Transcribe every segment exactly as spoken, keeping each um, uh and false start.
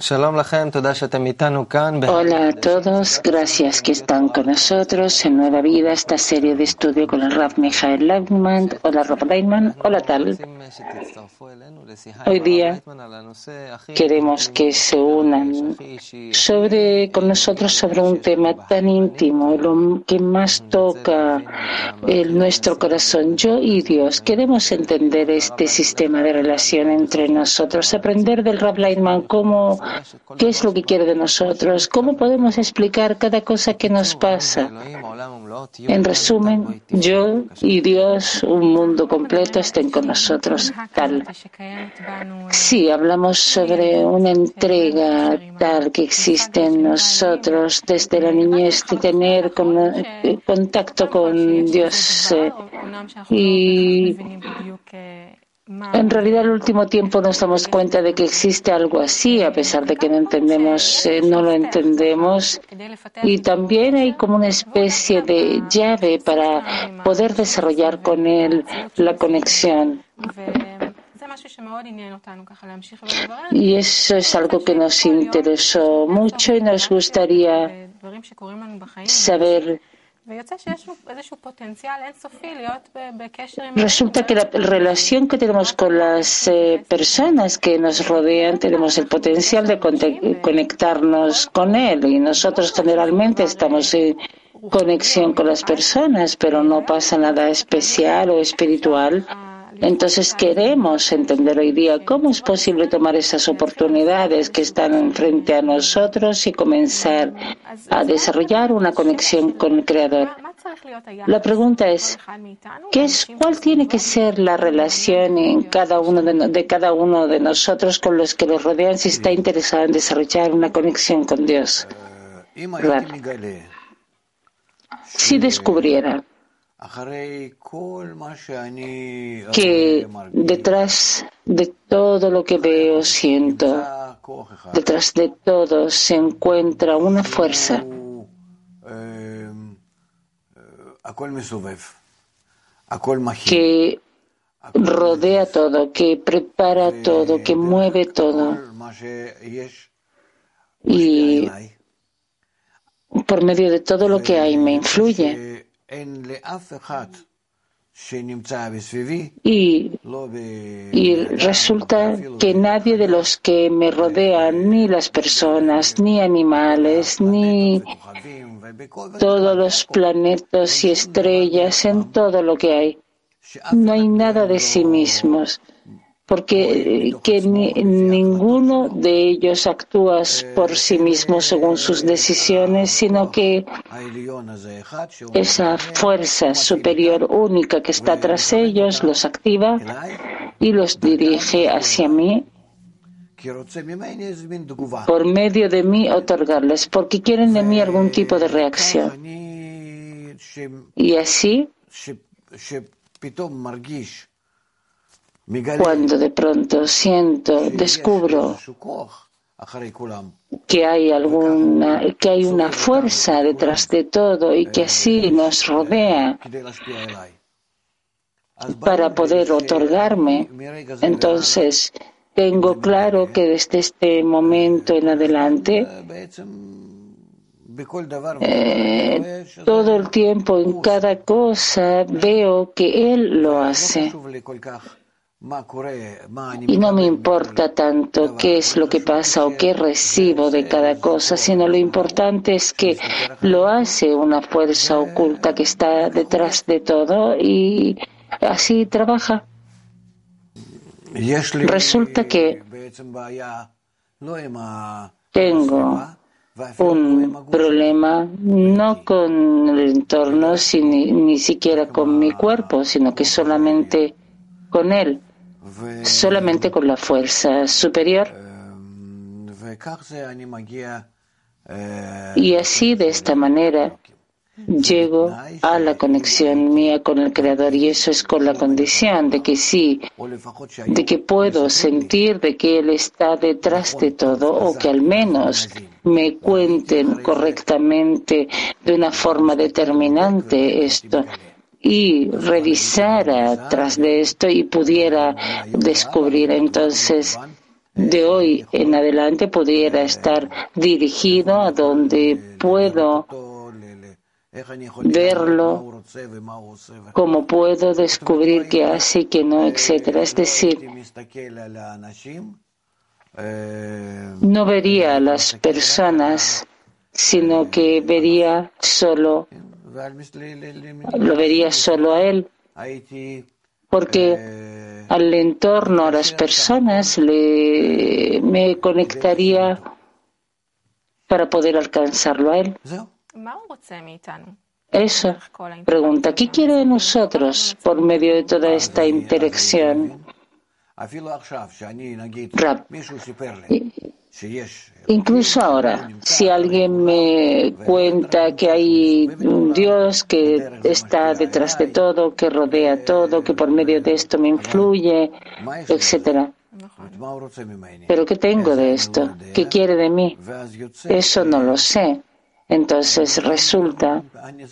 Hola a todos, gracias que están con nosotros en Nueva Vida, esta serie de estudio con el Rav Michael Leibman. Hola Rav Leibman, hola tal. Hoy día queremos que se unan sobre, con nosotros sobre un tema tan íntimo, lo que más toca el, nuestro corazón, yo y Dios. Queremos entender este sistema de relación entre nosotros, aprender del Rav Leibman cómo, qué es lo que quiere de nosotros, cómo podemos explicar cada cosa que nos pasa. En resumen, yo y Dios, un mundo completo, estén con nosotros. Tal. Sí, hablamos sobre una entrega tal que existe en nosotros desde la niñez, de tener con, eh, contacto con Dios. Eh, y en realidad, al último tiempo nos damos cuenta de que existe algo así, a pesar de que no entendemos, eh, no lo entendemos. Y también hay como una especie de llave para poder desarrollar con él la conexión. Y eso es algo que nos interesó mucho y nos gustaría saber. Resulta que la relación que tenemos con las eh, personas que nos rodean, tenemos el potencial de conectarnos con él, y nosotros generalmente estamos en conexión con las personas, pero no pasa nada especial o espiritual. Entonces queremos entender hoy día cómo es posible tomar esas oportunidades que están frente a nosotros y comenzar a desarrollar una conexión con el Creador. La pregunta es, ¿qué es, ¿cuál tiene que ser la relación en cada uno de, de cada uno de nosotros con los que los rodean si está interesado en desarrollar una conexión con Dios? Claro. Si descubriera que detrás de todo lo que veo, siento, detrás de todo se encuentra una fuerza que rodea todo, que prepara todo, que mueve todo, y por medio de todo lo que hay me influye. Y, y resulta que nadie de los que me rodean, ni las personas, ni animales, ni todos los planetas y estrellas, en todo lo que hay, no hay nada de sí mismos, porque que ni, ninguno de ellos actúa por sí mismo según sus decisiones, sino que esa fuerza superior única que está tras ellos los activa y los dirige hacia mí, por medio de mí otorgarles, porque quieren de mí algún tipo de reacción. Y así, cuando de pronto siento, descubro que hay alguna, que hay una fuerza detrás de todo y que así nos rodea para poder otorgarme, entonces tengo claro que desde este momento en adelante, eh, todo el tiempo en cada cosa veo que Él lo hace. Y no me importa tanto qué es lo que pasa o qué recibo de cada cosa, sino lo importante es que lo hace una fuerza oculta que está detrás de todo y así trabaja. Resulta que tengo un problema no con el entorno, ni, ni siquiera con mi cuerpo, sino que solamente con él, solamente con la fuerza superior. Y así, de esta manera, llego a la conexión mía con el Creador, y eso es con la condición de que sí, de que puedo sentir de que Él está detrás de todo, o que al menos me cuenten correctamente de una forma determinante esto, y revisara tras de esto y pudiera descubrir entonces de hoy en adelante pudiera estar dirigido a donde puedo verlo, cómo puedo descubrir qué hace y qué no, etcétera. Es decir, no vería a las personas, sino que vería solo, lo vería solo a él, porque al entorno, a las personas, le, me conectaría para poder alcanzarlo a él. Eso, pregunta, ¿qué quiere de nosotros por medio de toda esta interacción? Rab, incluso ahora, si alguien me cuenta que hay un Dios que está detrás de todo, que rodea todo, que por medio de esto me influye, etcétera. ¿Pero qué tengo de esto? ¿Qué quiere de mí? Eso no lo sé. Entonces resulta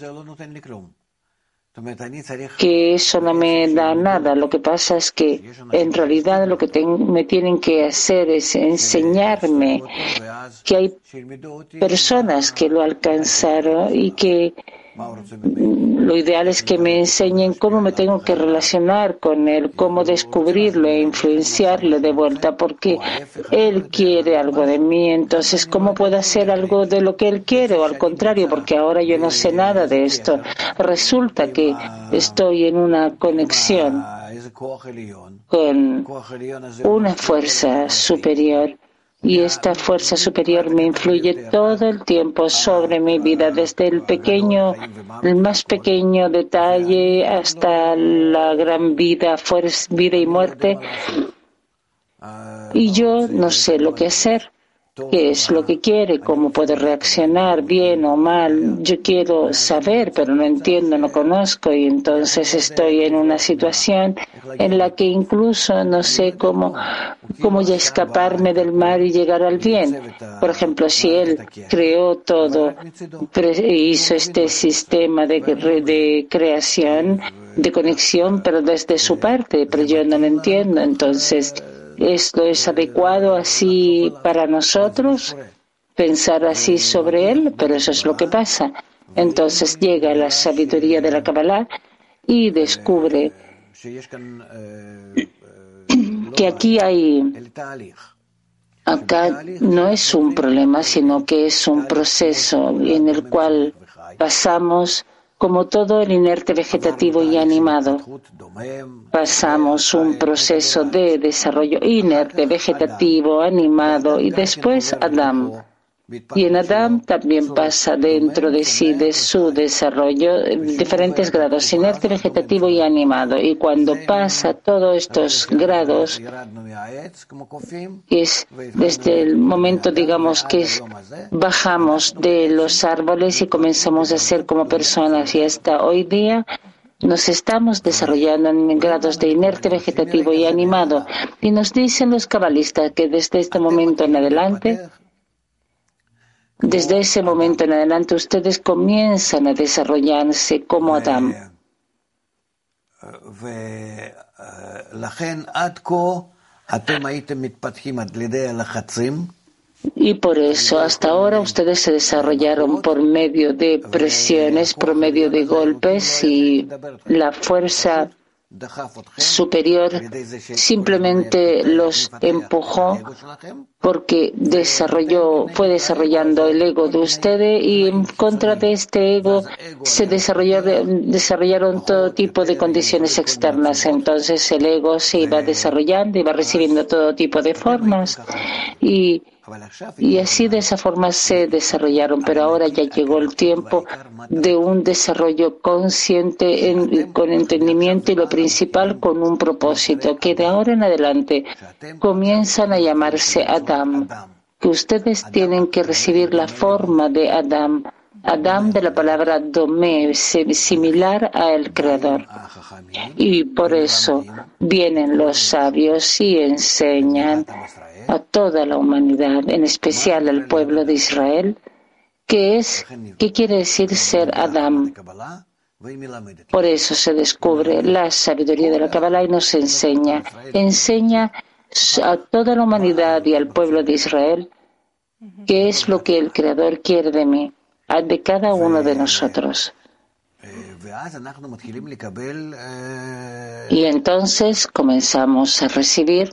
que eso no me da nada. Lo que pasa es que en realidad lo que ten, me tienen que hacer es enseñarme que hay personas que lo alcanzaron y que lo ideal es que me enseñen cómo me tengo que relacionar con él, cómo descubrirlo e influenciarle de vuelta, porque él quiere algo de mí. Entonces, ¿cómo puedo hacer algo de lo que él quiere? O al contrario, porque ahora yo no sé nada de esto. Resulta que estoy en una conexión con una fuerza superior. Y esta fuerza superior me influye todo el tiempo sobre mi vida, desde el pequeño, el más pequeño detalle hasta la gran vida, fuerza, vida y muerte. Y yo no sé lo que hacer, qué es lo que quiere, cómo puedo reaccionar, bien o mal. Yo quiero saber, pero no entiendo, no conozco, y entonces estoy en una situación en la que incluso no sé cómo, cómo ya escaparme del mal y llegar al bien. Por ejemplo, si él creó todo, hizo este sistema de, de creación, de conexión, pero desde su parte, pero yo no lo entiendo, entonces ¿esto es adecuado así para nosotros? Pensar así sobre él, pero eso es lo que pasa. Entonces llega la sabiduría de la Kabbalah y descubre que aquí hay, acá no es un problema, sino que es un proceso en el cual pasamos como todo el inerte vegetativo y animado. Pasamos un proceso de desarrollo inerte, vegetativo, animado y después Adam. Y en Adam también pasa dentro de sí, de su desarrollo, diferentes grados, inerte, vegetativo y animado. Y cuando pasa todos estos grados, es desde el momento, digamos, que bajamos de los árboles y comenzamos a ser como personas. Y hasta hoy día nos estamos desarrollando en grados de inerte, vegetativo y animado. Y nos dicen los cabalistas que desde este momento en adelante, Desde ese momento en adelante ustedes comienzan a desarrollarse como Adán. Y por eso hasta ahora ustedes se desarrollaron por medio de presiones, por medio de golpes, y la fuerza superior simplemente los empujó porque desarrolló, fue desarrollando el ego de ustedes, y en contra de este ego se desarrollaron, desarrollaron todo tipo de condiciones externas. Entonces el ego se iba desarrollando, iba recibiendo todo tipo de formas, y Y así de esa forma se desarrollaron, pero ahora ya llegó el tiempo de un desarrollo consciente en, con entendimiento, y lo principal con un propósito, que de ahora en adelante comienzan a llamarse Adam, que ustedes tienen que recibir la forma de Adam, Adam de la palabra domé, similar al Creador. Y por eso vienen los sabios y enseñan a toda la humanidad, en especial al pueblo de Israel, que es, ¿qué quiere decir ser Adam? Por eso se descubre la sabiduría de la Kabbalah y nos enseña, enseña a toda la humanidad y al pueblo de Israel qué es lo que el Creador quiere de mí, de cada uno de nosotros. Y entonces comenzamos a recibir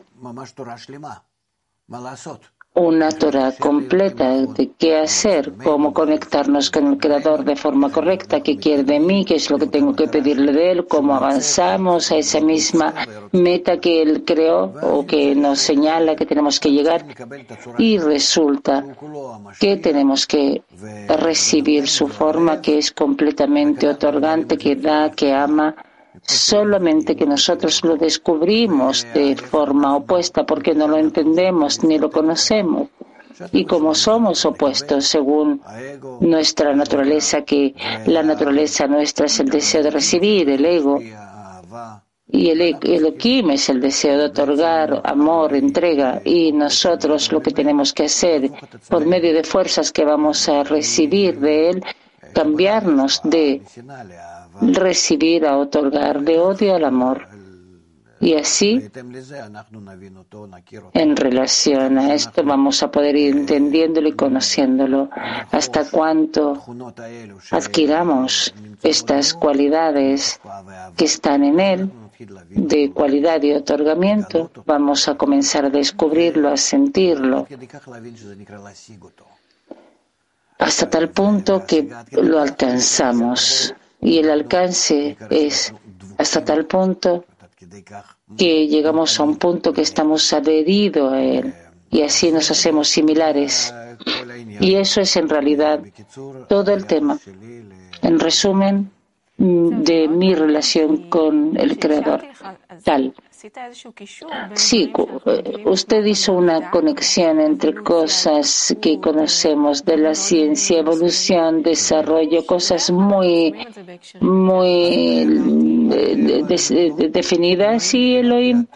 una Torah completa de qué hacer, cómo conectarnos con el Creador de forma correcta, qué quiere de mí, qué es lo que tengo que pedirle de Él, cómo avanzamos a esa misma meta que Él creó o que nos señala que tenemos que llegar. Y resulta que tenemos que recibir su forma, que es completamente otorgante, que da, que ama, solamente que nosotros lo descubrimos de forma opuesta porque no lo entendemos ni lo conocemos. Y como somos opuestos según nuestra naturaleza, que la naturaleza nuestra es el deseo de recibir, el ego, y el Elohim es el deseo de otorgar amor, entrega, y nosotros lo que tenemos que hacer por medio de fuerzas que vamos a recibir de Él, cambiarnos de recibir a otorgar, de odio al amor. Y así, en relación a esto, vamos a poder ir entendiéndolo y conociéndolo. Hasta cuánto adquiramos estas cualidades que están en Él, de cualidad y otorgamiento, vamos a comenzar a descubrirlo, a sentirlo, hasta tal punto que lo alcanzamos. Y el alcance es hasta tal punto que llegamos a un punto que estamos adheridos a Él y así nos hacemos similares. Y eso es en realidad todo el tema. En resumen, de mi relación con el Creador. Tal. Sí, usted hizo una conexión entre cosas que conocemos de la ciencia, evolución, desarrollo, cosas muy, muy de, de, de, definidas y Elohim.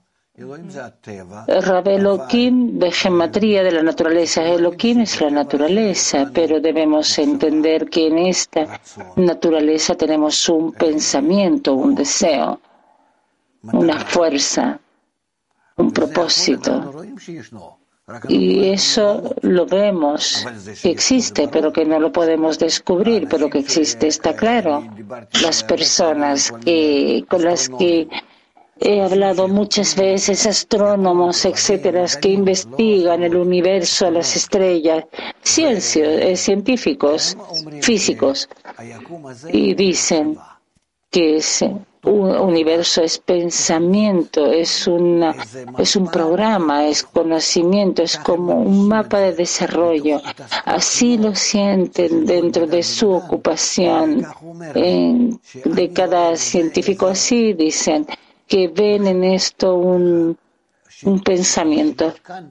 Rab Elohim de gematría de la naturaleza. Elohim es la naturaleza, pero debemos entender que en esta naturaleza tenemos un pensamiento, un deseo, una fuerza, un propósito. Y eso lo vemos que existe, pero que no lo podemos descubrir, pero que existe, está claro. Las personas que, con las que he hablado muchas veces, astrónomos, etcétera, que investigan el universo, las estrellas, ciencias, eh, científicos, físicos, y dicen que ese universo es pensamiento, es una, es un programa, es conocimiento, es como un mapa de desarrollo. Así lo sienten dentro de su ocupación en, de cada científico. Así dicen que ven en esto un, un pensamiento.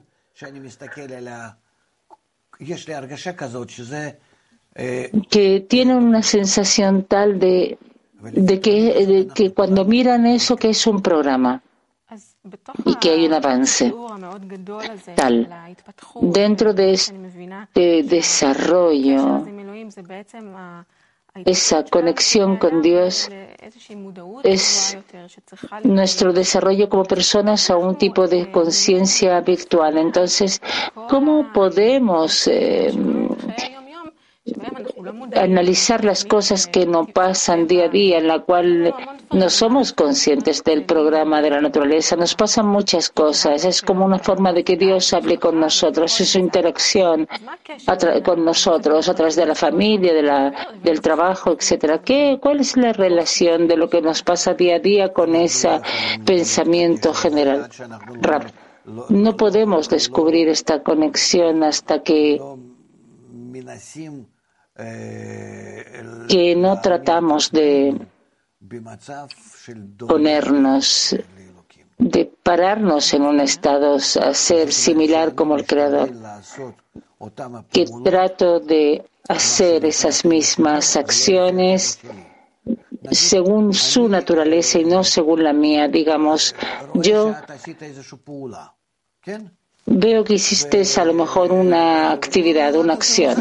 Que tienen una sensación tal de, de, que, de que cuando miran eso que es un programa y que hay un avance tal. Dentro de este desarrollo, esa conexión con Dios es nuestro desarrollo como personas a un tipo de conciencia virtual. Entonces, ¿cómo podemos eh, analizar las cosas que nos pasan día a día, en la cual no somos conscientes del programa de la naturaleza? Nos pasan muchas cosas. Es como una forma de que Dios hable con nosotros, es su interacción con nosotros a través de la familia, de la, del trabajo, etcétera. ¿Qué, ¿Cuál es la relación de lo que nos pasa día a día con ese pensamiento general? Rab, no podemos descubrir esta conexión hasta que que no tratamos de ponernos, de pararnos en un estado a ser similar como el Creador, que trato de hacer esas mismas acciones según su naturaleza y no según la mía. Digamos, yo veo que hiciste a lo mejor una actividad, una acción.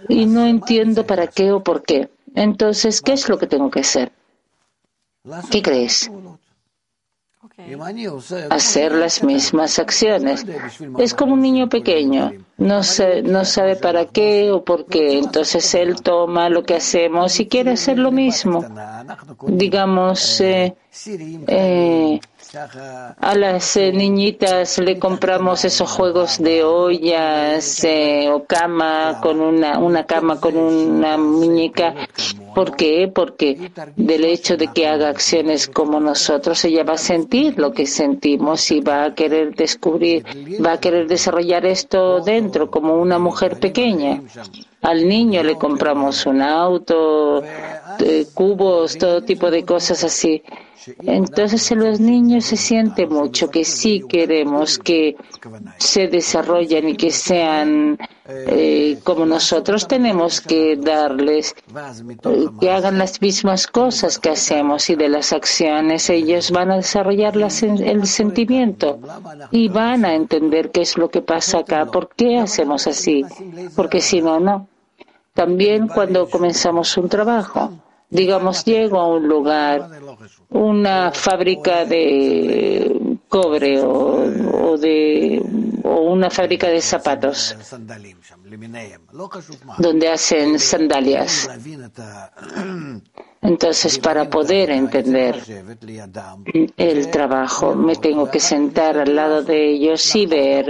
y no entiendo para qué o por qué. Entonces, ¿qué es lo que tengo que hacer? ¿Qué crees? Hacer las mismas acciones. Es como un niño pequeño, no, sé, no sabe para qué o por qué, entonces él toma lo que hacemos y quiere hacer lo mismo. Digamos, eh, eh, a las eh, niñitas le compramos esos juegos de ollas eh, o cama con una, una cama con una muñeca. ¿Por qué? Porque del hecho de que haga acciones como nosotros, ella va a sentir lo que sentimos y va a querer descubrir, va a querer desarrollar esto dentro como una mujer pequeña. Al niño le compramos un auto, eh, cubos, todo tipo de cosas así. Entonces en los niños se siente mucho que sí queremos que se desarrollen y que sean eh, como nosotros, tenemos que darles eh, que hagan las mismas cosas que hacemos, y de las acciones ellos van a desarrollar la, el sentimiento y van a entender qué es lo que pasa acá, por qué hacemos así, porque si no, no. También cuando comenzamos un trabajo, digamos, llego a un lugar, una fábrica de cobre o, o de o una fábrica de zapatos donde hacen sandalias. Entonces, para poder entender el trabajo, me tengo que sentar al lado de ellos y ver.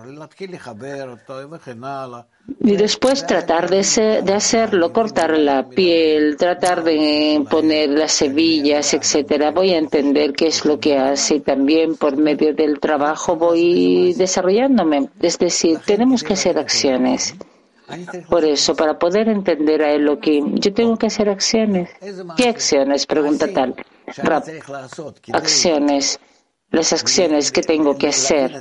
Y después tratar de, ser, de hacerlo, cortar la piel, tratar de poner las hebillas, etcétera. Voy a entender qué es lo que hace, y también por medio del trabajo voy desarrollándome. Es decir, tenemos que hacer acciones. Por eso, para poder entender a Elohim, yo tengo que hacer acciones. ¿Qué acciones? Pregunta tal. Rab, acciones. Las acciones que tengo que hacer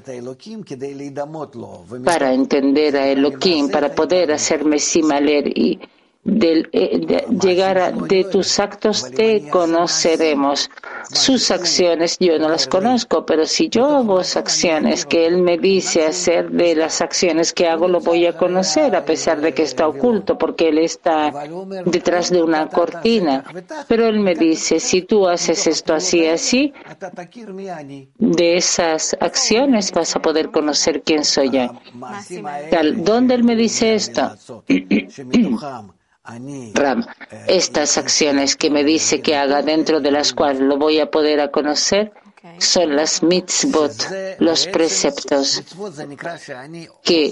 para entender a Elohim, para poder hacerme simaler y del, eh, de llegar a de tus actos te conoceremos. Sus acciones yo no las conozco, pero si yo hago acciones que él me dice hacer, de las acciones que hago lo voy a conocer, a pesar de que está oculto, porque él está detrás de una cortina. Pero él me dice, si tú haces esto así, así, de esas acciones vas a poder conocer quién soy yo. Tal, ¿dónde él me dice esto? Ram, estas acciones que me dice que haga, dentro de las cuales lo voy a poder a conocer, son las mitzvot, los preceptos, que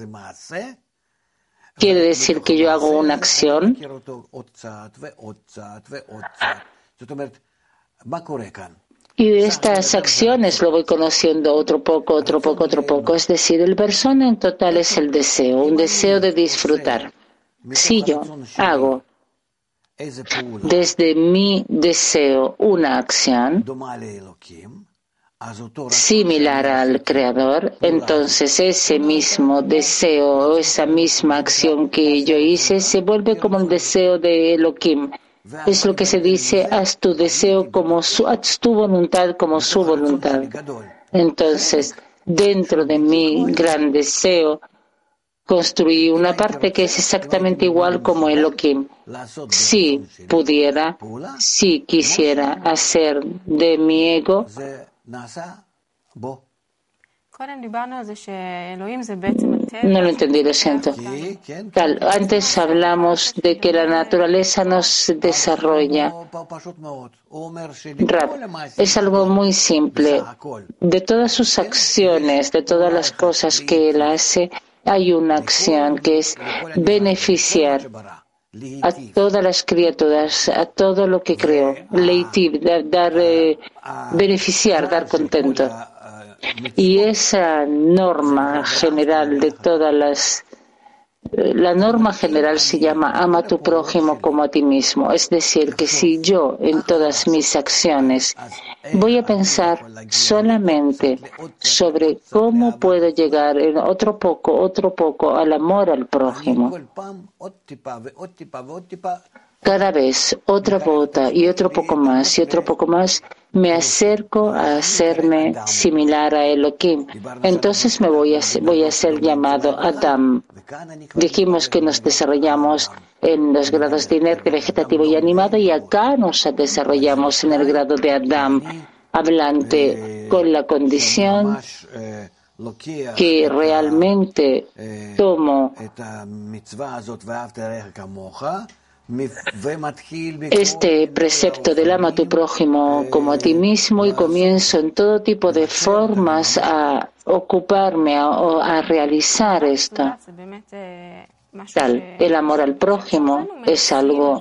quiere decir que yo hago una acción y de estas acciones lo voy conociendo otro poco, otro poco, otro poco. Es decir, el persona en total es el deseo, un deseo de disfrutar. Si yo hago desde mi deseo una acción similar al Creador, entonces ese mismo deseo o esa misma acción que yo hice se vuelve como el deseo de Elohim. Es lo que se dice, haz tu deseo como su, haz tu voluntad como su voluntad. Entonces, dentro de mi gran deseo, construí una parte que es exactamente igual como Elohim. Si pudiera, si quisiera hacer de mi ego, no lo entendí, lo siento. Tal, antes hablamos de que la naturaleza nos desarrolla. Rab, es algo muy simple. De todas sus acciones, de todas las cosas que él hace, hay una acción que es beneficiar a todas las criaturas, a todo lo que creó, leitiv, dar, dar eh, beneficiar, dar contento. Y esa norma general de todas las, la norma general se llama ama a tu prójimo como a ti mismo. Es decir, que si yo en todas mis acciones voy a pensar solamente sobre cómo puedo llegar en otro poco, otro poco al amor al prójimo. cada vez otra gota y otro poco más y otro poco más, me acerco a hacerme similar a Elohim. Entonces me voy a, voy a ser llamado Adam. Dijimos que nos desarrollamos en los grados de inerte, vegetativo y animado, y acá nos desarrollamos en el grado de Adam, hablante, con la condición que realmente tomo este precepto del ama a tu prójimo como a ti mismo y comienzo en todo tipo de formas a ocuparme, a, a realizar esto. Tal, el amor al prójimo es algo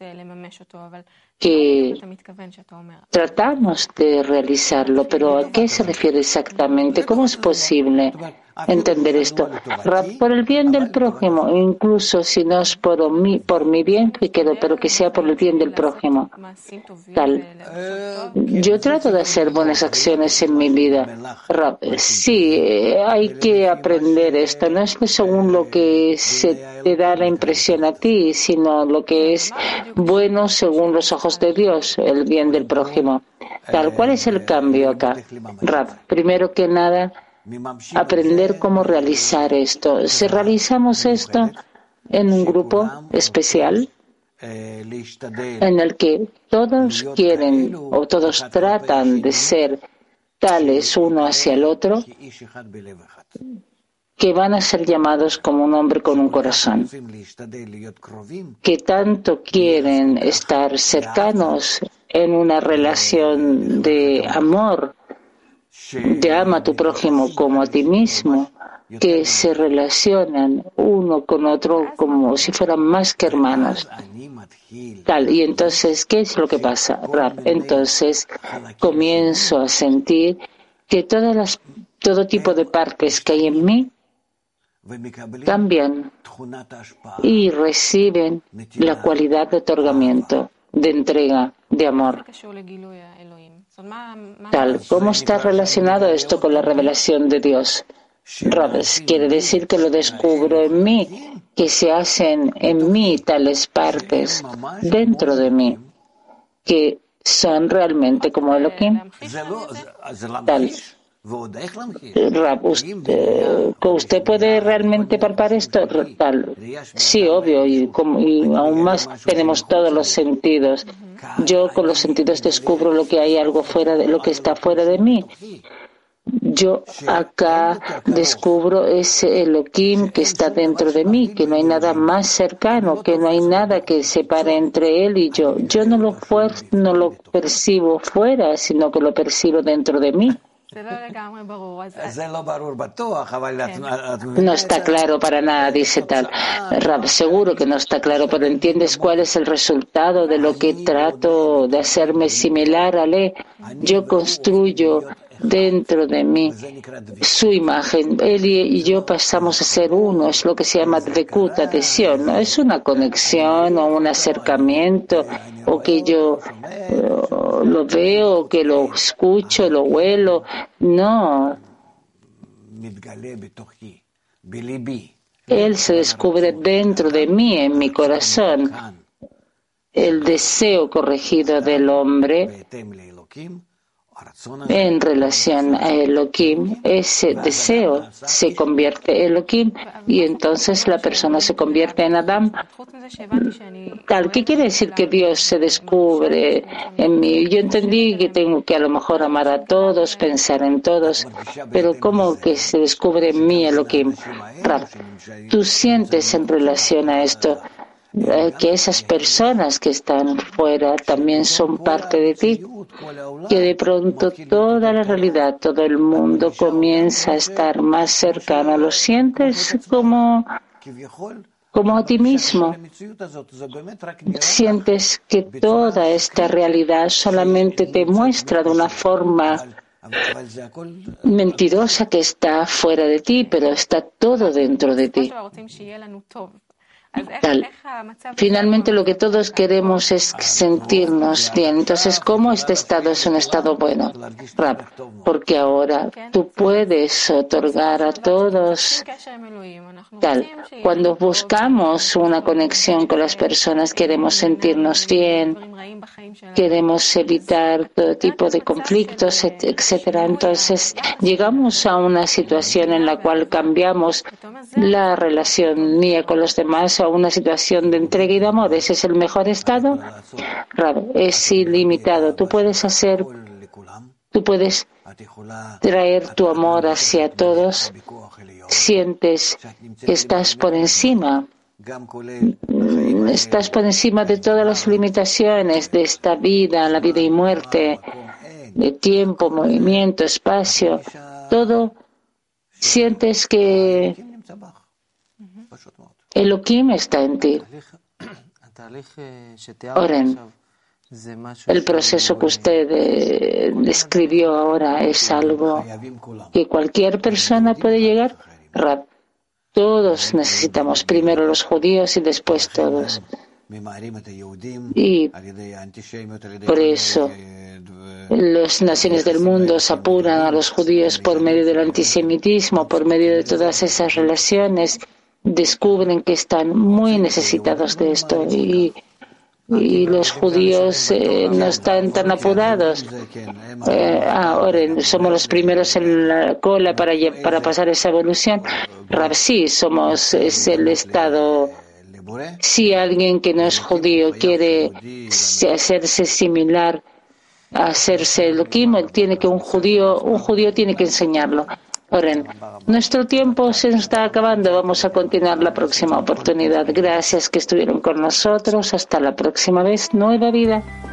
que tratamos de realizarlo, pero ¿a qué se refiere exactamente? ¿Cómo es posible entender esto? Por el bien del prójimo, incluso si no es por mi, por mi bien, que quiero, pero que sea por el bien del prójimo. Tal. Yo trato de hacer buenas acciones en mi vida. Sí, hay que aprender esto. No es según lo que se te da la impresión a ti, sino lo que es bueno según los ojos de Dios, el bien del prójimo. Tal. ¿Cuál es el cambio acá? Rab, primero que nada, aprender cómo realizar esto. Si realizamos esto en un grupo especial, en el que todos quieren o todos tratan de ser tales uno hacia el otro, que van a ser llamados como un hombre con un corazón, que tanto quieren estar cercanos en una relación de amor, de ama a tu prójimo como a ti mismo, que se relacionan uno con otro como si fueran más que hermanos. Tal, y entonces, ¿qué es lo que pasa, Rab? Entonces comienzo a sentir que todas las, todo tipo de partes que hay en mí cambian y reciben la cualidad de otorgamiento, de entrega, de amor. Tal, ¿cómo está relacionado esto con la revelación de Dios? Robes, quiere decir que lo descubro en mí, que se hacen en mí tales partes dentro de mí, que son realmente como Elohim. Tal. Rab, usted, ¿usted puede realmente palpar esto? Tal. Sí, obvio, y, como, y aún más tenemos todos los sentidos. Yo con los sentidos descubro lo que hay algo fuera de lo que está fuera de mí. Yo acá descubro ese Elohim que está dentro de mí, que no hay nada más cercano, que no hay nada que separe entre él y yo. Yo no lo, fuer- no lo percibo fuera, sino que lo percibo dentro de mí. No está claro para nada, dice tal. Rab, seguro que no está claro, pero ¿entiendes cuál es el resultado de lo que trato de hacerme similar a él? Yo construyo dentro de mí su imagen. Él y yo pasamos a ser uno, es lo que se llama dvekut, adhesión. No es una conexión o un acercamiento, o que yo uh, lo veo, o que lo escucho, lo huelo. No. Él se descubre dentro de mí, en mi corazón. El deseo corregido del hombre en relación a Elohim, ese deseo se convierte en Elohim y entonces la persona se convierte en Adam. Tal, ¿qué quiere decir que Dios se descubre en mí? Yo entendí que tengo que a lo mejor amar a todos, pensar en todos, pero ¿cómo que se descubre en mí Elohim? Rab, tú sientes en relación a esto que esas personas que están fuera también son parte de ti, que de pronto toda la realidad, todo el mundo comienza a estar más cercano. ¿Lo sientes como, como a ti mismo? ¿Sientes que toda esta realidad solamente te muestra de una forma mentirosa que está fuera de ti, pero está todo dentro de ti? Tal. Finalmente lo que todos queremos es sentirnos bien. Entonces, ¿cómo este estado es un estado bueno? Rab, porque ahora tú puedes otorgar a todos tal. Cuando buscamos una conexión con las personas, queremos sentirnos bien, queremos evitar todo tipo de conflictos, etcétera. Entonces, llegamos a una situación en la cual cambiamos la relación mía con los demás a una situación de entrega y de amor. ¿Ese es el mejor estado? Rab, es ilimitado. Tú puedes hacer, tú puedes traer tu amor hacia todos. Sientes que estás por encima, estás por encima de todas las limitaciones de esta vida, la vida y muerte, de tiempo, movimiento, espacio, todo. Sientes que Elohim está en ti. Oren, el proceso que usted eh, describió ahora es algo que cualquier persona puede llegar. Rab, todos necesitamos, primero los judíos y después todos. Y por eso las naciones del mundo se apuran a los judíos por medio del antisemitismo, por medio de todas esas relaciones. Descubren que están muy necesitados de esto y, y los judíos eh, no están tan apurados. Eh, ahora somos los primeros en la cola para, para pasar esa evolución. Rab, sí, somos es el estado. Si alguien que no es judío quiere hacerse similar a hacerse Elohim, tiene que un judío, un judío tiene que enseñarlo. Oren, nuestro tiempo se nos está acabando. Vamos a continuar la próxima oportunidad. Gracias que estuvieron con nosotros. Hasta la próxima vez. Nueva vida.